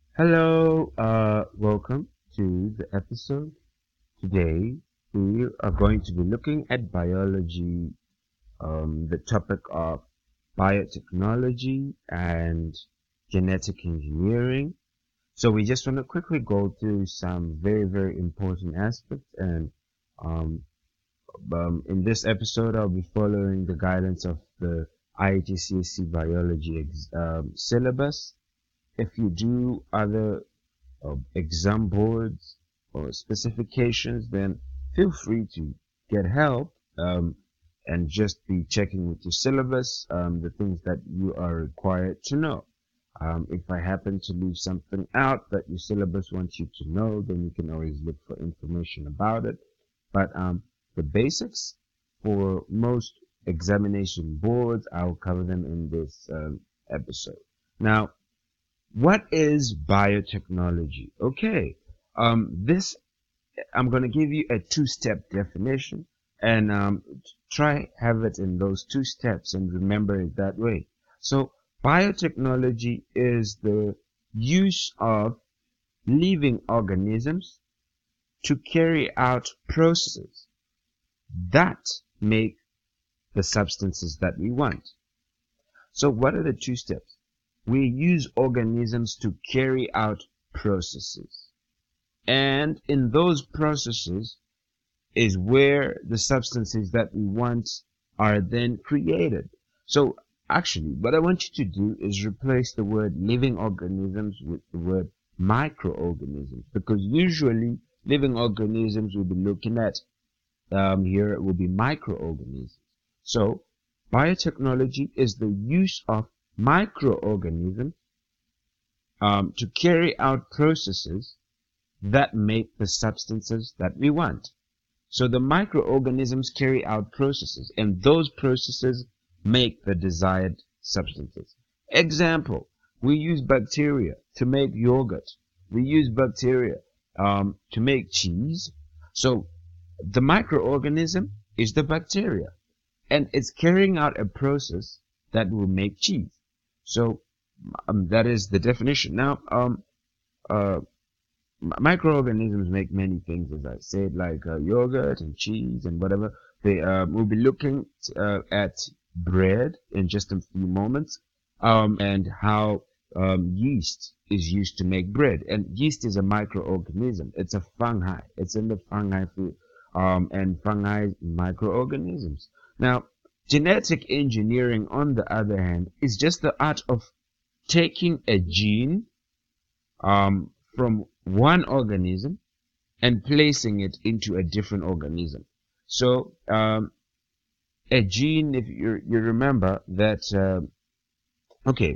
Hello, welcome to the episode. Today we are going to be looking at biology, the topic of biotechnology and genetic engineering. So we just want to quickly go through some very important aspects and um, in this episode I'll be following the guidance of the IETCSC biology syllabus. If you do other exam boards or specifications, then feel free to get help and just be checking with your syllabus the things that you are required to know. If I happen to leave something out that your syllabus wants you to know, then you can always look for information about it. But the basics for most examination boards, I'll cover them in this episode. Now, what is biotechnology? Okay, this I'm going to give you a two-step definition and try have it in those two steps and remember it that way. So, biotechnology is the use of living organisms to carry out processes that make the substances that we want. So, what are the two steps? We use organisms to carry out processes. And in those processes is where the substances that we want are then created. So actually, what I want you to do is replace the word living organisms with the word microorganisms, because usually living organisms we'll be looking at here will be microorganisms. So biotechnology is the use of microorganisms to carry out processes that make the substances that we want. So the microorganisms carry out processes, and those processes make the desired substances. Example, we use bacteria to make yogurt. We use bacteria to make cheese. So the microorganism is the bacteria, and it's carrying out a process that will make cheese. So that is the definition. Now, uh, microorganisms make many things, as I said, like yogurt and cheese and whatever. We'll be looking at bread in just a few moments, and how yeast is used to make bread. And yeast is a microorganism. It's a fungi. It's in the fungi food, and fungi microorganisms. Now, genetic engineering, on the other hand, is just the art of taking a gene from one organism and placing it into a different organism. So a gene, if you remember that, okay,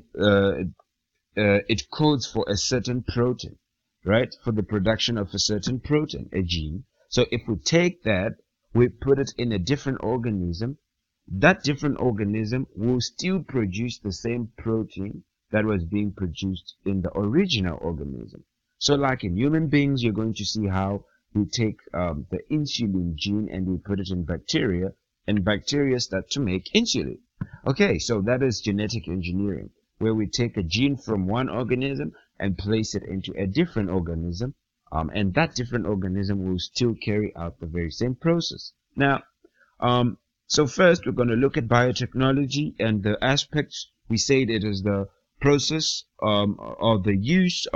it codes for a certain protein, right? For the production of a certain protein, a gene. So if we take that, we put it in a different organism, that different organism will still produce the same protein that was being produced in the original organism. So like in human beings, you're going to see how we take the insulin gene and we put it in bacteria, and bacteria start to make insulin. Okay, so that is genetic engineering, where we take a gene from one organism and place it into a different organism, and that different organism will still carry out the very same process. Now, um, so first we're going to look at biotechnology and the aspects. We said it is the process or the use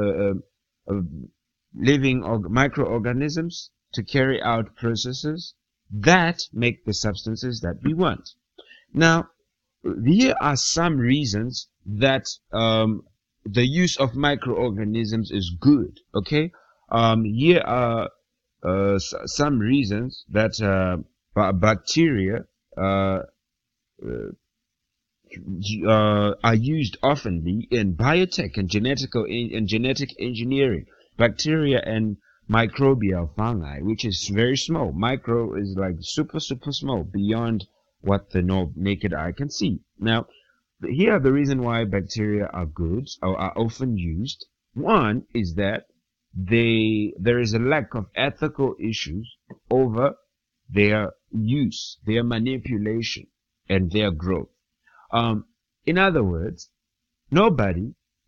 of living microorganisms to carry out processes that make the substances that we want. Now, here are some reasons that the use of microorganisms is good. Okay, here are some reasons that bacteria uh, are used oftenly in biotech and genetic engineering. Bacteria and microbial fungi, which is very small. Micro is like super small, beyond what the naked eye can see. Now, here are the reason why bacteria are good or are often used. One is that there is a lack of ethical issues over their use, their manipulation, and their growth. Um, in other words, nobody,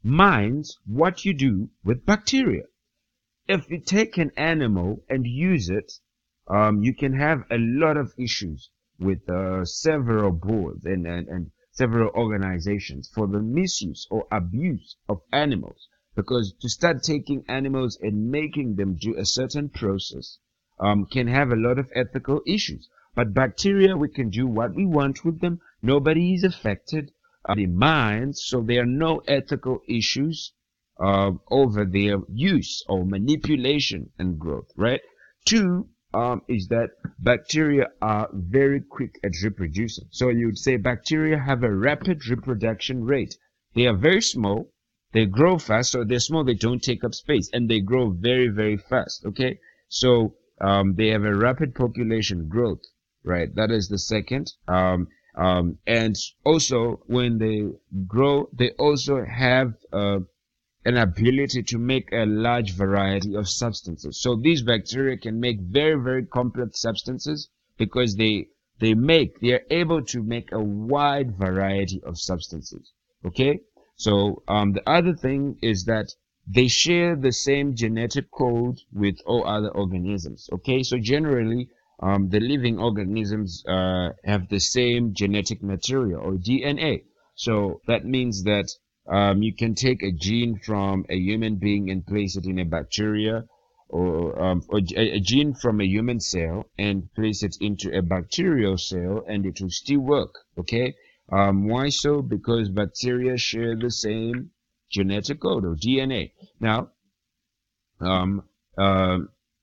determines what you do with bacteria. If you take an animal and use it, you can have a lot of issues with several boards and several organizations for the misuse or abuse of animals. Because to start taking animals and making them do a certain process can have a lot of ethical issues. But bacteria, we can do what we want with them. Nobody is affected. The minds, so there are no ethical issues over their use or manipulation and growth, right? Two, is that bacteria are very quick at reproducing. So you would say bacteria have a rapid reproduction rate. They are very small, they grow fast, so they're small, they don't take up space, and they grow very, very fast, okay? So they have a rapid population growth, right? That is the second. And also when they grow, they also have an ability to make a large variety of substances. So these bacteria can make very, very complex substances because they are able to make a wide variety of substances. Okay? So the other thing is that they share the same genetic code with all other organisms. Okay? So generally, the living organisms have the same genetic material or DNA. So that means that you can take a gene from a human being and place it in a bacteria, or a gene from a human cell and place it into a bacterial cell, and it will still work. Okay? Why so? Because bacteria share the same genetic code or DNA. Now, um, uh,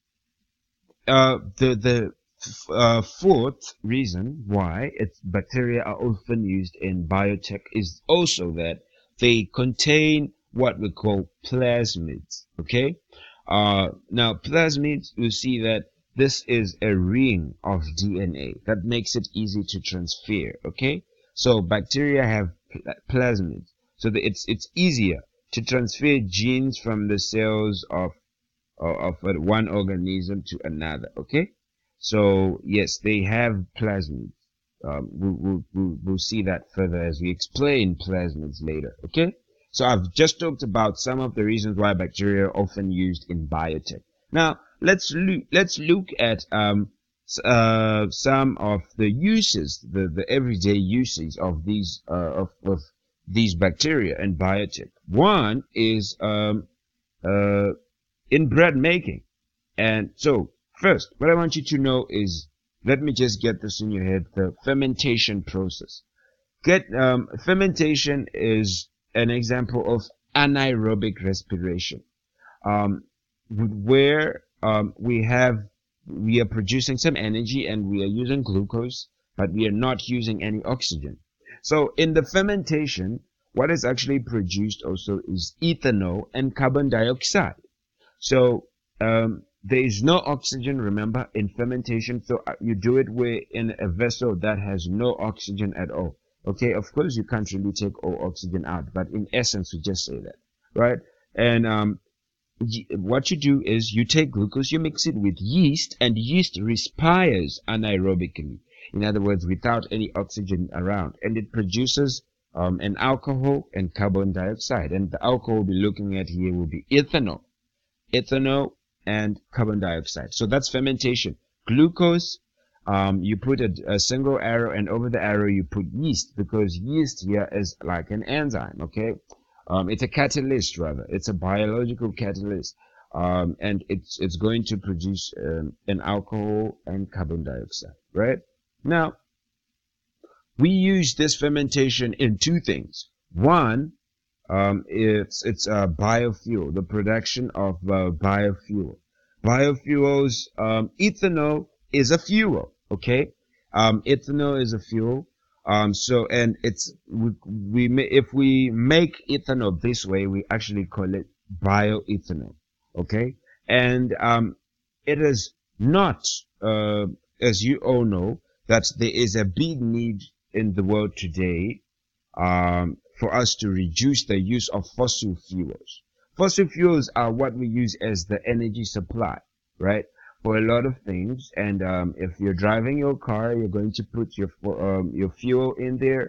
the fourth reason why bacteria are often used in biotech is also that they contain what we call plasmids. Okay? Now plasmids, you see that this is a ring of DNA that makes it easy to transfer. Okay? So bacteria have plasmids, so that it's easier to transfer genes from the cells of one organism to another. Okay? So yes, they have plasmids. We'll see that further as we explain plasmids later. Okay? So I've just talked about some of the reasons why bacteria are often used in biotech. Now let's look at some of the uses, the everyday uses of these bacteria in biotech. One is in bread making. And so first, what I want you to know is, let me just get this in your head, the fermentation process. Fermentation is an example of anaerobic respiration, where we are producing some energy and we are using glucose, but we are not using any oxygen. So in the fermentation, what is actually produced also is ethanol and carbon dioxide. So there is no oxygen, remember, in fermentation. So you do it in a vessel that has no oxygen at all. Okay, of course you can't really take all oxygen out, but in essence we just say that, right? And what you do is you take glucose, you mix it with yeast, and yeast respires anaerobically. In other words, without any oxygen around, and it produces an alcohol and carbon dioxide. And the alcohol we'll be looking at here will be ethanol and carbon dioxide. So that's fermentation. Glucose, you put a single arrow, and over the arrow you put yeast, because yeast here is like an enzyme. Okay? It's a catalyst, rather. It's a biological catalyst. And it's going to produce an alcohol and carbon dioxide, right? Now, we use this fermentation in two things. One, it's a biofuel, the production of biofuel. Biofuels, ethanol is a fuel. Okay? Ethanol is a fuel. So, and if we make ethanol this way, we actually call it bioethanol. Okay? And it is not, as you all know, that there is a big need in the world today for us to reduce the use of fossil fuels. Fossil fuels are what we use as the energy supply, right? For a lot of things. And if you're driving your car, you're going to put your fuel in there.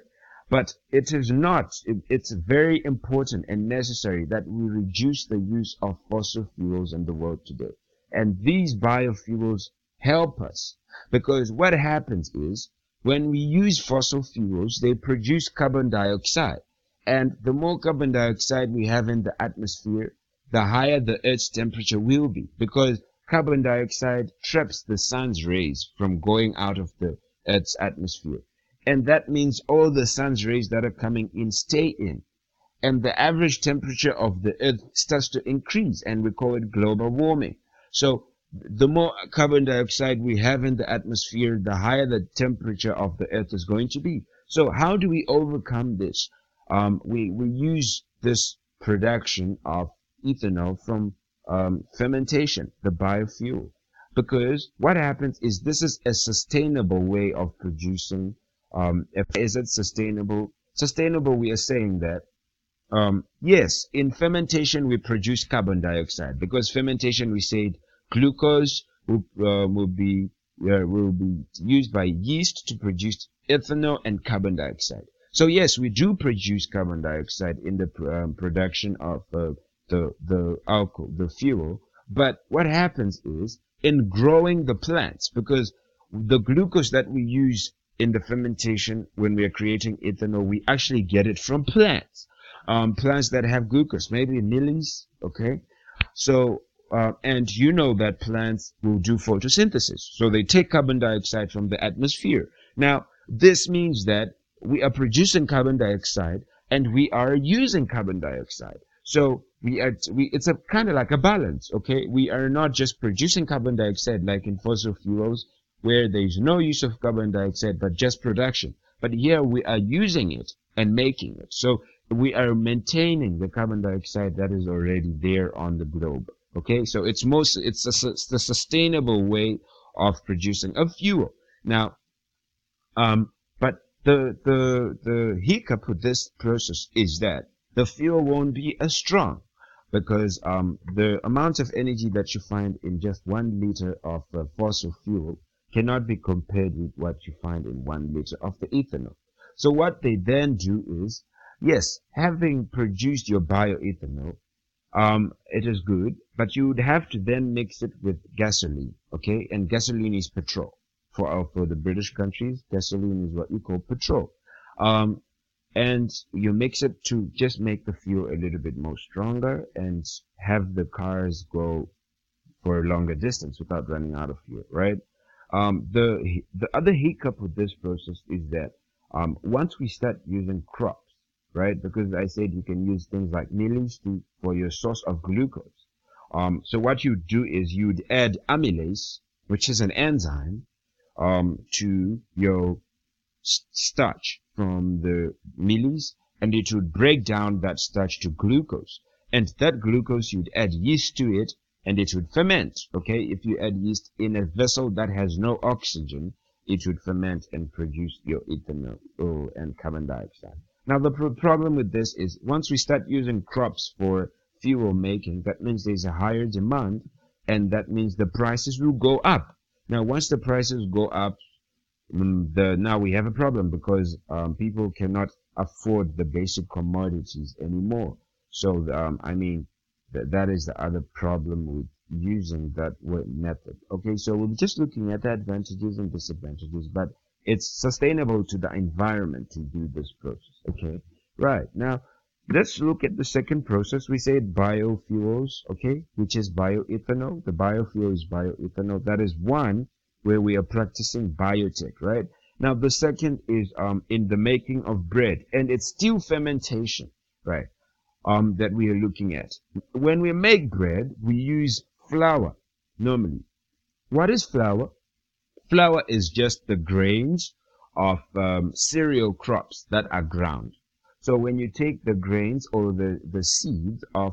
But it is not, it's very important and necessary that we reduce the use of fossil fuels in the world today. And these biofuels help us, because what happens is when we use fossil fuels, they produce carbon dioxide. And the more carbon dioxide we have in the atmosphere, the higher the Earth's temperature will be, because carbon dioxide traps the sun's rays from going out of the Earth's atmosphere. And that means all the sun's rays that are coming in stay in. And the average temperature of the Earth starts to increase, and we call it global warming. So the more carbon dioxide we have in the atmosphere, the higher the temperature of the Earth is going to be. So how do we overcome this? We use this production of ethanol from fermentation, the biofuel. Because what happens is this is a sustainable way of producing. Is it sustainable? Sustainable, we are saying that yes, in fermentation we produce carbon dioxide, because fermentation, we said glucose will be used by yeast to produce ethanol and carbon dioxide. So yes, we do produce carbon dioxide in the production of the alcohol, the fuel. But what happens is in growing the plants, because the glucose that we use in the fermentation when we are creating ethanol, we actually get it from plants. Plants that have glucose, maybe lilies, okay? So, and you know that plants will do photosynthesis. So they take carbon dioxide from the atmosphere. Now, this means that we are producing carbon dioxide and we are using carbon dioxide. So it's a kind of like a balance, okay? We are not just producing carbon dioxide like in fossil fuels, where there is no use of carbon dioxide but just production. But here we are using it and making it. So we are maintaining the carbon dioxide that is already there on the globe. Okay, so it's the sustainable way of producing a fuel. Now, but the hiccup with this process is that the fuel won't be as strong, because the amount of energy that you find in just 1 liter of fossil fuel cannot be compared with what you find in 1 liter of the ethanol. So what they then do is, yes, having produced your bioethanol, it is good, but you would have to then mix it with gasoline, okay? And gasoline is petrol. For the British countries, gasoline is what we call petrol. And you mix it to just make the fuel a little bit more stronger and have the cars go for a longer distance without running out of fuel, right? The other hiccup with this process is that once we start using crops, right? Because I said you can use things like millings for your source of glucose. So what you do is you'd add amylase, which is an enzyme, to your starch from the millings, and it would break down that starch to glucose. And that glucose, you'd add yeast to it, and it would ferment. Okay, if you add yeast in a vessel that has no oxygen, it would ferment and produce your ethanol and carbon dioxide. Now, the problem with this is once we start using crops for fuel making, that means there's a higher demand, and that means the prices will go up. Now, once the prices go up, now we have a problem, because people cannot afford the basic commodities anymore. So, I mean, that is the other problem with using that method. Okay, so we're just looking at the advantages and disadvantages, but it's sustainable to the environment to do this process. Okay, right. Now, let's look at the second process. We said biofuels, okay, which is bioethanol. The biofuel is bioethanol. That is one where we are practicing biotech, right? Now, the second is in the making of bread, and it's still fermentation, right? That we are looking at. When we make bread, we use flour normally. What is flour? Flour is just the grains of cereal crops that are ground. So when you take the grains or the seeds of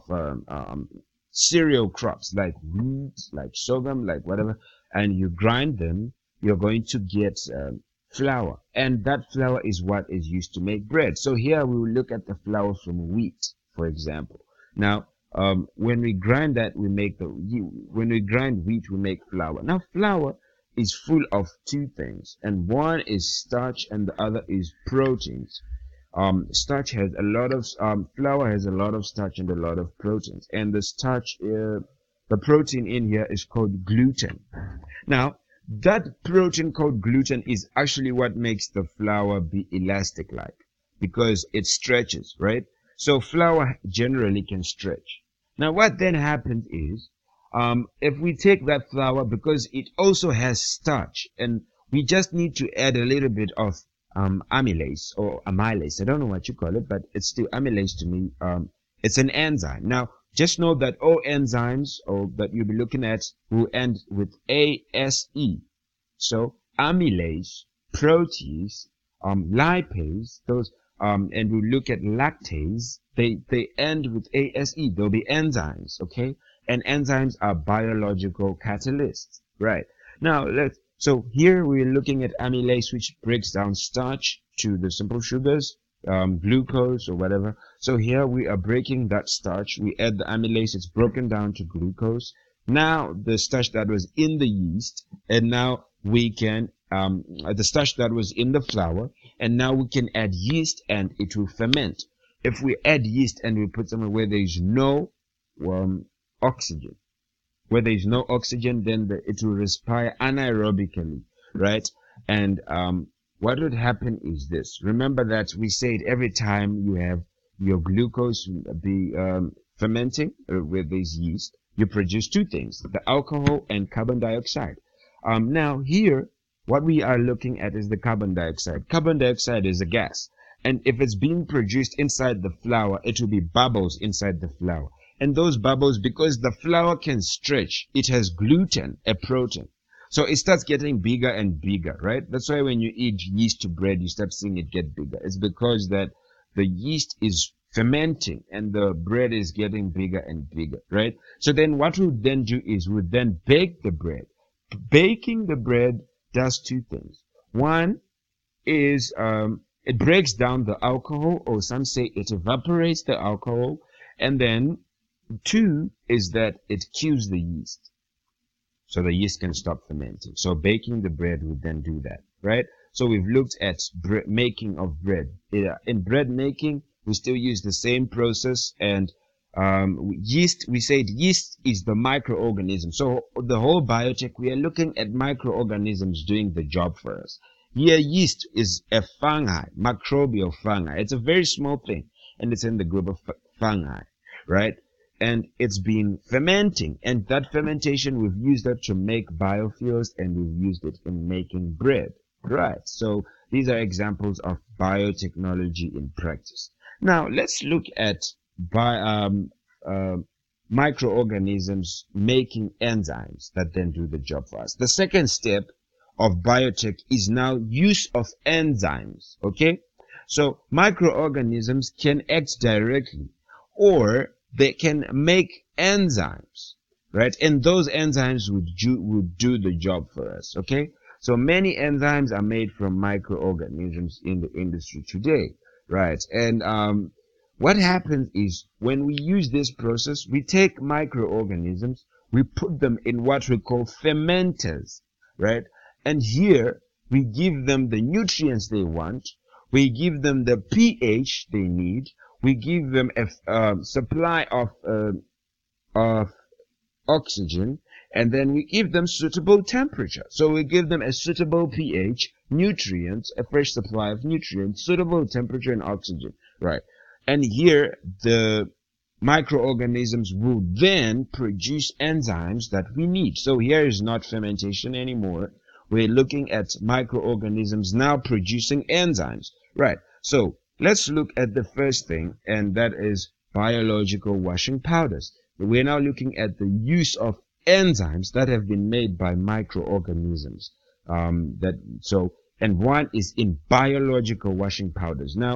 cereal crops like wheat, like sorghum, like whatever, and you grind them, you're going to get flour. And that flour is what is used to make bread. So here we will look at the flour from wheat, for example. Now, when we grind that, when we grind wheat, we make flour. Now, flour is full of two things, and one is starch and the other is proteins. starch has a lot of flour has a lot of starch and a lot of proteins, and the starch, the protein in here is called gluten. Now, that protein called gluten is actually what makes the flour be elastic like, because it stretches, right? So flour generally can stretch. Now, what then happens is, if we take that flour, because it also has starch, and we just need to add a little bit of amylase or amylase. I don't know what you call it, but it's still amylase to me. It's an enzyme. Now, just know that all enzymes or that you'll be looking at will end with ASE. So amylase, protease, lipase, those, and we look at lactase, they end with ASE. They'll be enzymes, okay? And enzymes are biological catalysts, right? Now, so here we're looking at amylase, which breaks down starch to the simple sugars, glucose or whatever. So here we are breaking that starch. We add the amylase. It's broken down to glucose. Now the starch that was in the yeast, and now we can, the starch that was in the flour, and now we can add yeast and it will ferment. If we add yeast and we put somewhere where there is no oxygen, where there is no oxygen, then it will respire anaerobically, right? And what would happen is this. Remember that we said every time you have your glucose be fermenting with this yeast, you produce two things, the alcohol and carbon dioxide. Now here, what we are looking at is the carbon dioxide. Carbon dioxide is a gas. And if it's being produced inside the flour, it will be bubbles inside the flour. And those bubbles, because the flour can stretch, it has gluten, a protein. So it starts getting bigger and bigger, right? That's why when you eat yeast to bread, you start seeing it get bigger. It's because that the yeast is fermenting and the bread is getting bigger and bigger, right? So then what we'll then do is we'll then bake the bread. Baking the bread does two things. One is it breaks down the alcohol, or some say it evaporates the alcohol, and then two is that it kills the yeast, so the yeast can stop fermenting. So baking the bread would then do that, right? So we've looked at making of bread. In bread making, we still use the same process, and yeast, we said yeast is the microorganism. So the whole biotech, we are looking at microorganisms doing the job for us. Here, yeast is a fungi, microbial fungi. It's a very small thing, and it's in the group of fungi, right? And it's been fermenting, and that fermentation, we've used that to make biofuels, and we've used it in making bread, right? So these are examples of biotechnology in practice. Now let's look at microorganisms making enzymes that then do the job for us. The second step of biotech is now use of enzymes, okay? So microorganisms can act directly, or they can make enzymes, right? And those enzymes would do the job for us, okay? So many enzymes are made from microorganisms in the industry today, right? And what happens is when we use this process, we take microorganisms, we put them in what we call fermenters, right? And here we give them the nutrients they want, we give them the pH they need, we give them a supply of oxygen, and then we give them suitable temperature. So we give them a suitable pH, nutrients, a fresh supply of nutrients, suitable temperature and oxygen, right? And here the microorganisms will then produce enzymes that we need. So here is not fermentation anymore. We're looking at microorganisms now producing enzymes, right? So let's look at the first thing, and that is biological washing powders. We're now looking at the use of enzymes that have been made by microorganisms. And one is in biological washing powders. Now,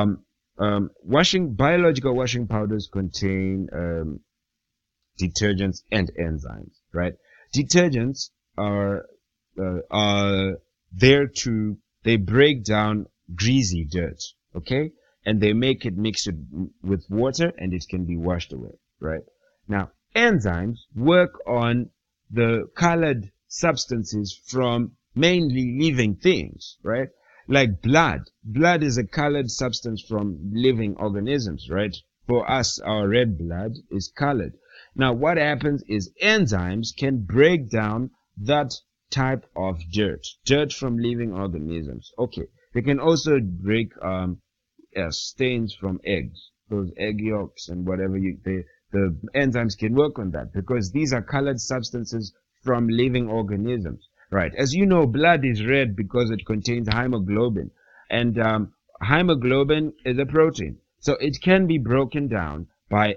biological washing powders contain detergents and enzymes, right? Detergents are there they break down greasy dirt, okay? And they make it mixed with water, and it can be washed away, right? Now, enzymes work on the colored substances from mainly living things, right? Like blood. Blood is a colored substance from living organisms, right? For us, our red blood is colored. Now, what happens is enzymes can break down that type of dirt from living organisms. Okay, they can also break stains from eggs, those egg yolks and whatever the enzymes can work on that because these are colored substances from living organisms. Right. As you know, blood is red because it contains hemoglobin, and hemoglobin is a protein, so it can be broken down by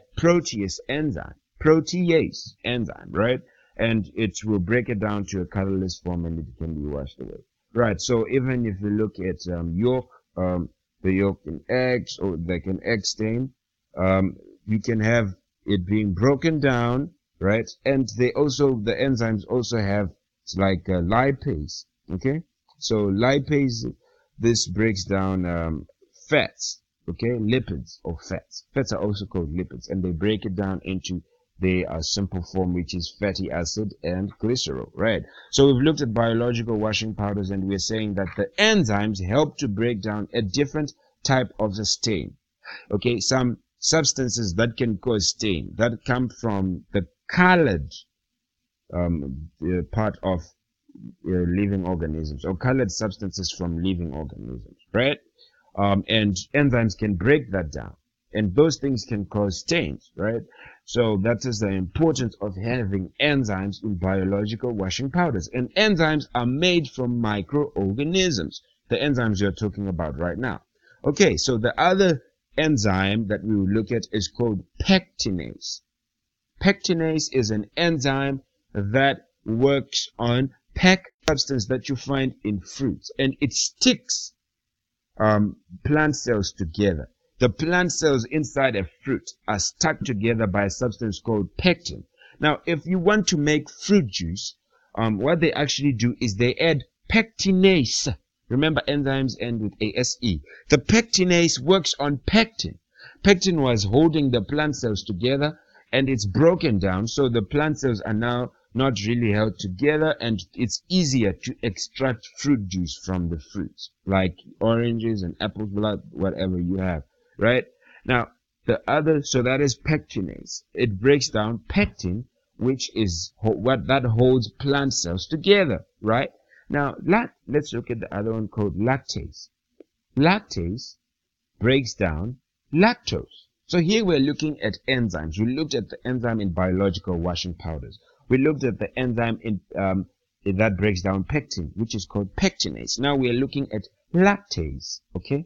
protease enzyme, right? And it will break it down to a colorless form, and it can be washed away. Right. So even if you look at yolk, the yolk in eggs or like an egg stain, you can have it being broken down, right? And the enzymes also have it's like lipase, okay? So lipase, this breaks down fats, okay? Lipids or fats. Fats are also called lipids, and they break it down into the simple form, which is fatty acid and glycerol, right? So we've looked at biological washing powders, and we're saying that the enzymes help to break down a different type of the stain, okay? Some substances that can cause stain that come from the colored part of living organisms or colored substances from living organisms, right? And enzymes can break that down, and those things can cause stains, right? So that is the importance of having enzymes in biological washing powders. And enzymes are made from microorganisms, the enzymes you're talking about right now. Okay, so the other enzyme that we will look at is called pectinase. Pectinase is an enzyme that works on substance that you find in fruits, and it sticks plant cells together. The plant cells inside a fruit are stuck together by a substance called pectin. Now, if you want to make fruit juice, what they actually do is they add pectinase. Remember, enzymes end with ASE. The pectinase works on pectin. Pectin was holding the plant cells together, and it's broken down, so the plant cells are now not really held together, and it's easier to extract fruit juice from the fruits, like oranges and apples, whatever you have, right? Now, so that is pectinase. It breaks down pectin, which is what that holds plant cells together, right? Now, let's look at the other one called lactase. Lactase breaks down lactose. So here we're looking at enzymes. We looked at the enzyme in biological washing powders. We looked at the enzyme that breaks down pectin, which is called pectinase. Now we are looking at lactase. Okay.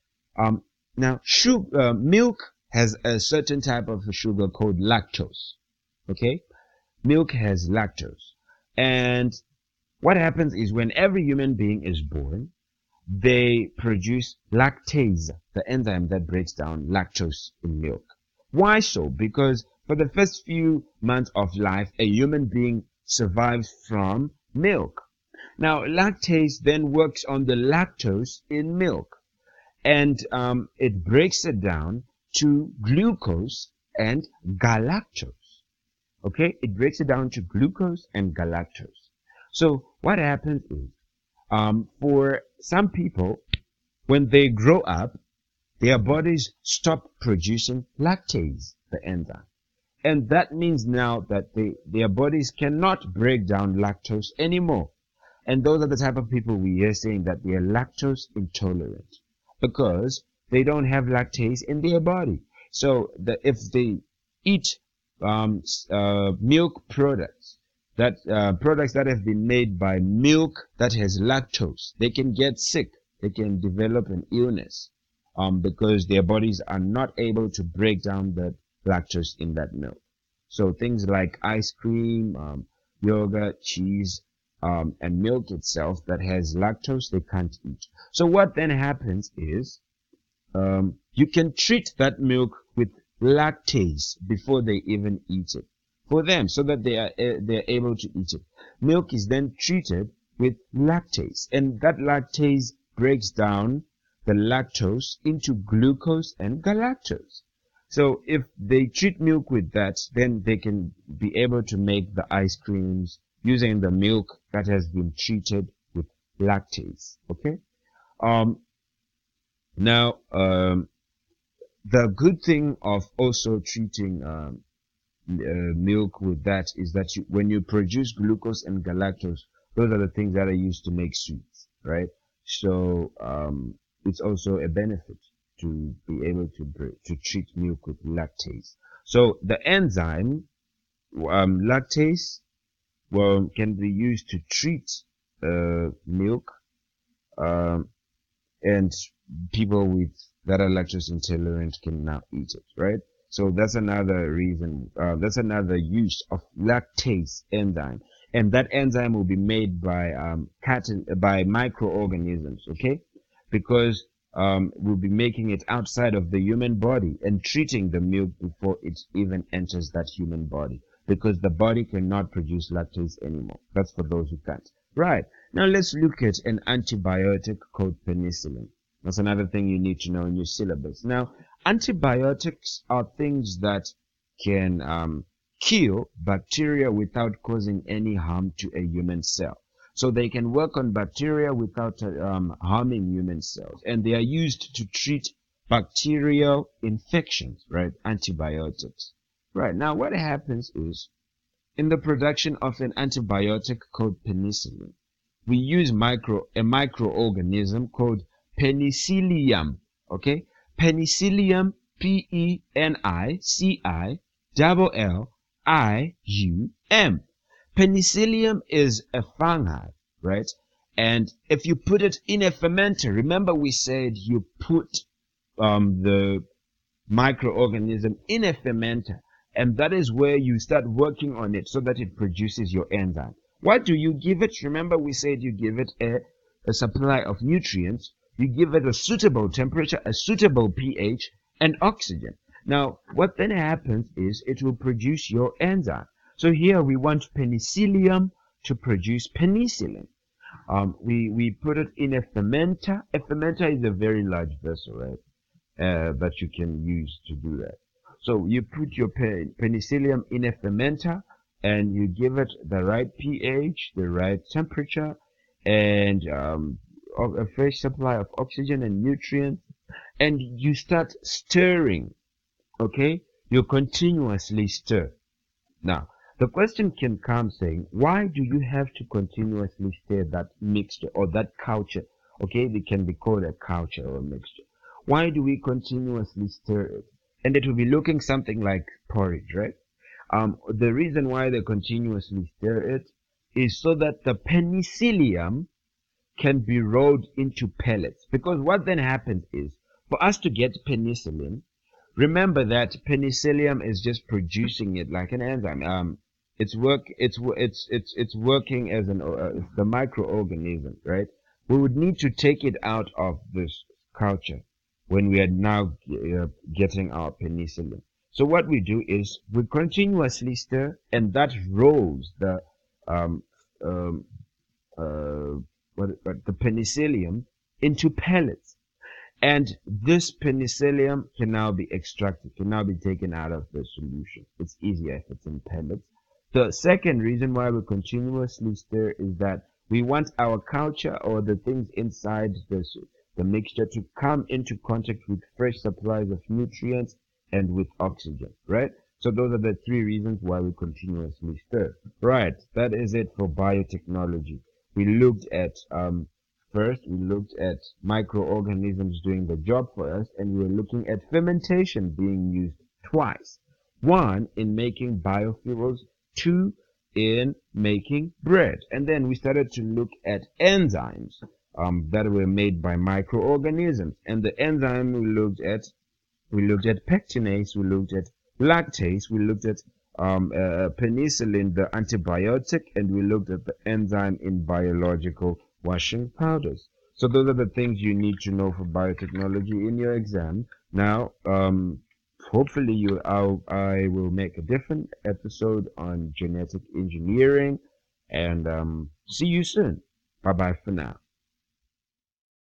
Now milk has a certain type of sugar called lactose. Okay. Milk has lactose, and what happens is when every human being is born, they produce lactase, the enzyme that breaks down lactose in milk. Why so? Because for the first few months of life, a human being survives from milk. Now, lactase then works on the lactose in milk, and it breaks it down to glucose and galactose. Okay, it breaks it down to glucose and galactose. So what happens is, for some people, when they grow up, their bodies stop producing lactase, the enzyme. And that means now that their bodies cannot break down lactose anymore. And those are the type of people we hear saying that they are lactose intolerant because they don't have lactase in their body. So if they eat milk products, products that have been made by milk that has lactose, they can get sick. They can develop an illness because their bodies are not able to break down the lactose in that milk. So things like ice cream, yogurt, cheese, and milk itself that has lactose, they can't eat. So what then happens is you can treat that milk with lactase before they even eat it for them, so that they're able to eat it. Milk is then treated with lactase, and that lactase breaks down the lactose into glucose and galactose. So if they treat milk with that, then they can be able to make the ice creams using the milk that has been treated with lactase. Okay. Um, now, the good thing of also treating milk with that is that when you produce glucose and galactose, those are the things that are used to make sweets, right? So it's also a benefit to be able to treat milk with lactase. So the enzyme lactase, well, can be used to treat milk, um, and people with that are lactose intolerant can now eat it, right? So that's another reason. That's another use of lactase enzyme, and that enzyme will be made by by microorganisms, okay? Because we'll be making it outside of the human body and treating the milk before it even enters that human body, because the body cannot produce lactase anymore. That's for those who can't. Right. Now let's look at an antibiotic called penicillin. That's another thing you need to know in your syllabus. Now, antibiotics are things that can kill bacteria without causing any harm to a human cell. So they can work on bacteria without harming human cells. And they are used to treat bacterial infections, right? Antibiotics. Right. Now, what happens is, in the production of an antibiotic called penicillin, we use a microorganism called Penicillium. Okay? Penicillium, Penicillium. Penicillium is a fungi, right? And if you put it in a fermenter, remember we said you put the microorganism in a fermenter, and that is where you start working on it so that it produces your enzyme. What do you give it? Remember we said you give it a supply of nutrients, you give it a suitable temperature, a suitable pH, and oxygen. Now what then happens is it will produce your enzyme. So here we want penicillium to produce penicillin. We put it in a fermenter. A fermenter is a very large vessel, right? That you can use to do that. So you put your penicillium in a fermenter and you give it the right pH, the right temperature, and a fresh supply of oxygen and nutrients, and you start stirring. Okay, you continuously stir. Now, the question can come saying, why do you have to continuously stir that mixture or that culture? Okay, it can be called a culture or a mixture. Why do we continuously stir it? And it will be looking something like porridge, right? The reason why they continuously stir it is so that the penicillium can be rolled into pellets. Because what then happens is, for us to get penicillin, remember that penicillium is just producing it like an enzyme. It's working as the microorganism, right? We would need to take it out of this culture when we are now getting our penicillin. So what we do is we continuously stir, and that rolls the um, um, the penicillium into pellets. And this penicillium can now be extracted, can now be taken out of the solution. It's easier if it's in pellets. The second reason why we continuously stir is that we want our culture or the things inside the mixture to come into contact with fresh supplies of nutrients and with oxygen, right? So those are the three reasons why we continuously stir. Right, that is it for biotechnology. We looked at first, we looked at microorganisms doing the job for us, and we were looking at fermentation being used twice. One, in making biofuels, two, in making bread. And then we started to look at enzymes that were made by microorganisms. And the enzyme we looked at pectinase, we looked at lactase, we looked at penicillin, the antibiotic, and we looked at the enzyme in biological washing powders. So those are the things you need to know for biotechnology in your exam. Now, hopefully I will make a different episode on genetic engineering, and see you soon. Bye bye for now.